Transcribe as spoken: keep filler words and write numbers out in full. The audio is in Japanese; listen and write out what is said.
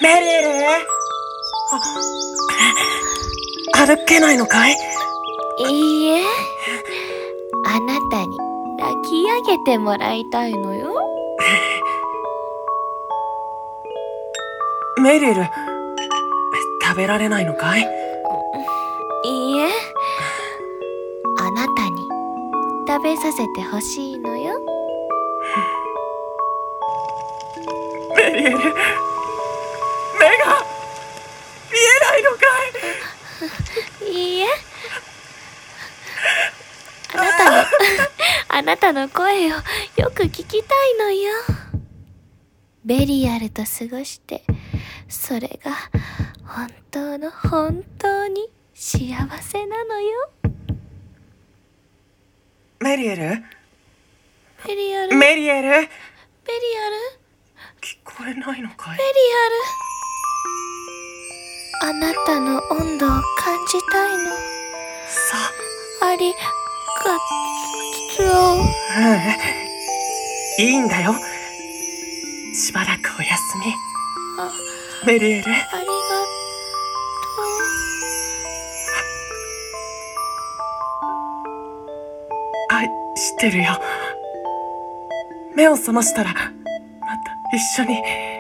メリル、あ、歩けないのかい？ いいえ、あなたに抱き上げてもらいたいのよ。 メリル、食べられないのかい？ いいえ、あなたに食べさせてほしいのよ。 メリル、目が見えないのかいいえ、あなたのあなたの声をよく聞きたいのよ。ベリアルと過ごして、それが本当の本当に幸せなのよ。 い？メリエル、 ベリアル、 メリエル、 ベリアル、 聞こえないのかい？ ベリアル、あなたの温度を感じたいの。 さありがとう。 うん、いいんだよ。しばらくお休み。 あ、 メリエル。 ありがとう。 愛してるよ。目を覚ましたらまた一緒に